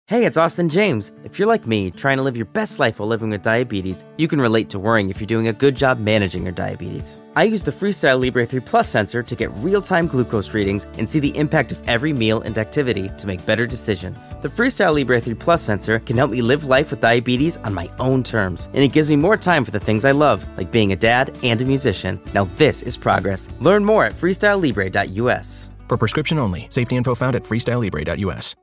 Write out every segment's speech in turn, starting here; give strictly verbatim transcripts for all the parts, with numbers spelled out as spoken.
Hey, it's Austin James. If you're like me, trying to live your best life while living with diabetes, you can relate to worrying if you're doing a good job managing your diabetes. I use the Freestyle Libre three Plus sensor to get real-time glucose readings and see the impact of every meal and activity to make better decisions. The Freestyle Libre three Plus sensor can help me live life with diabetes on my own terms, and it gives me more time for the things I love, like being a dad and a musician. Now this is progress. Learn more at freestyle libre dot u s. For prescription only. Safety info found at freestyle libre dot u s.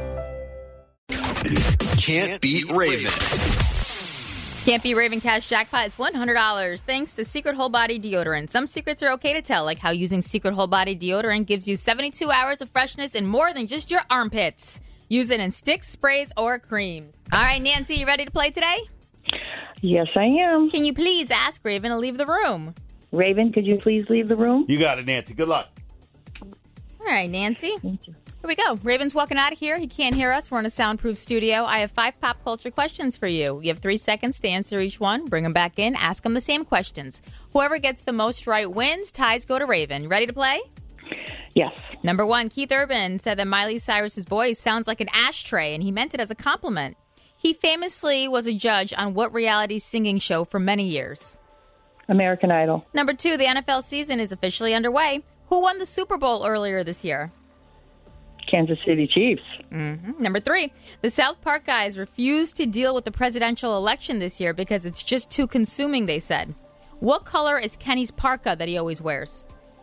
Can't beat Raven. Can't Beat Raven Cash Jackpot is one hundred dollars thanks to Secret Whole Body Deodorant. Some secrets are okay to tell, like how using Secret Whole Body Deodorant gives you seventy-two hours of freshness and more than just your armpits. Use it in sticks, sprays, or creams. All right, Nancy, you ready to play today? Yes, I am. Can you please ask Raven to leave the room? Raven, could you please leave the room? You got it, Nancy. Good luck. All right, Nancy. Thank you. Here we go. Raven's walking out of here. He can't hear us. We're in a soundproof studio. I have five pop culture questions for you. You have three seconds to answer each one. Bring them back in. Ask them the same questions. Whoever gets the most right wins. Ties go to Raven. You ready to play? Yes. Number one, Keith Urban said that Miley Cyrus's voice sounds like an ashtray, and he meant it as a compliment. He famously was a judge on what reality singing show for many years? American Idol. Number two, the N F L season is officially underway. Who won the Super Bowl earlier this year? Kansas City Chiefs. Mm-hmm. Number three, the South Park guys refused to deal with the presidential election this year because it's just too consuming, they said. What color is Kenny's parka that he always wears?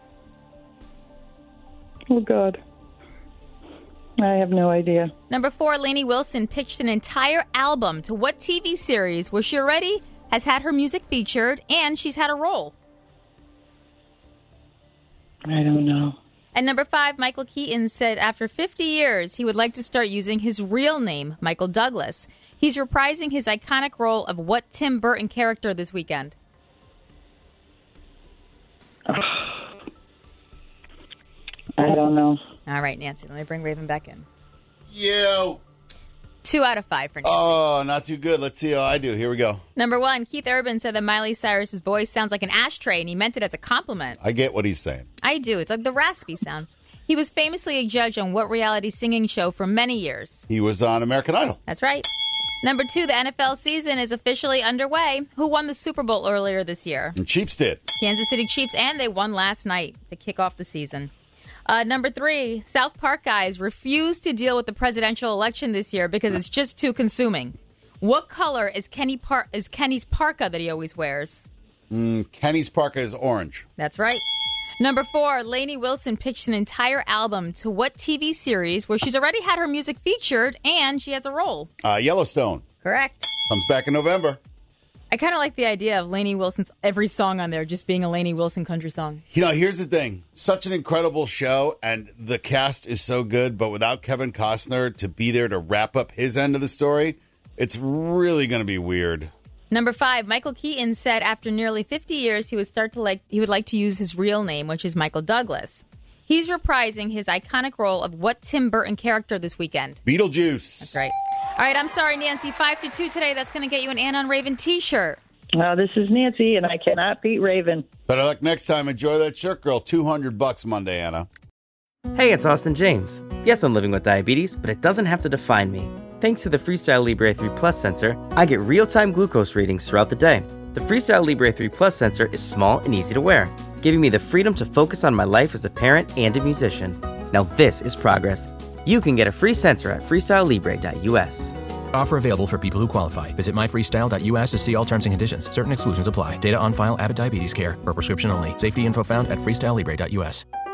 Oh, God. I have no idea. Number four, Lainey Wilson pitched an entire album to what T V series where she already has had her music featured and she's had a role? I don't know. And number five, Michael Keaton said after fifty years, he would like to start using his real name, Michael Douglas. He's reprising his iconic role of what Tim Burton character this weekend? I don't know. All right, Nancy, let me bring Raven back in. You. Two out of five for Nancy. Oh, not too good. Let's see how I do. Here we go. Number one, Keith Urban said that Miley Cyrus's voice sounds like an ashtray, and he meant it as a compliment. I get what he's saying. I do. It's like the raspy sound. He was famously a judge on what reality singing show for many years? He was on American Idol. That's right. Number two, the N F L season is officially underway. Who won the Super Bowl earlier this year? And Chiefs did. Kansas City Chiefs, and they won last night to kick off the season. Uh, number three, South Park guys refused to deal with the presidential election this year because it's just too consuming. What color is Kenny Par- is Kenny's parka that he always wears? Mm, Kenny's parka is orange. That's right. Number four, Lainey Wilson pitched an entire album to what T V series where she's already had her music featured and she has a role? Uh, Yellowstone. Correct. Comes back in November. I kind of like the idea of Lainey Wilson's every song on there just being a Lainey Wilson country song. You know, here's the thing. Such an incredible show, and the cast is so good, but without Kevin Costner to be there to wrap up his end of the story, it's really going to be weird. Number five, Michael Keaton said after nearly fifty years he would start to like he would like to use his real name, which is Michael Douglas. He's reprising his iconic role of what Tim Burton character this weekend? Beetlejuice. That's right. All right, I'm sorry, Nancy. Five to two today. That's going to get you an Ann on Raven T-shirt. Well, this is Nancy, and I cannot beat Raven. Better luck next time. Enjoy that shirt, girl. two hundred bucks Monday, Anna. Hey, it's Austin James. Yes, I'm living with diabetes, but it doesn't have to define me. Thanks to the Freestyle Libre three Plus sensor, I get real-time glucose readings throughout the day. The Freestyle Libre three Plus sensor is small and easy to wear, giving me the freedom to focus on my life as a parent and a musician. Now this is progress. You can get a free sensor at freestyle libre dot u s. Offer available for people who qualify. Visit my freestyle dot u s to see all terms and conditions. Certain exclusions apply. Data on file. Abbott Diabetes Care. For prescription only. Safety info found at freestyle libre dot u s.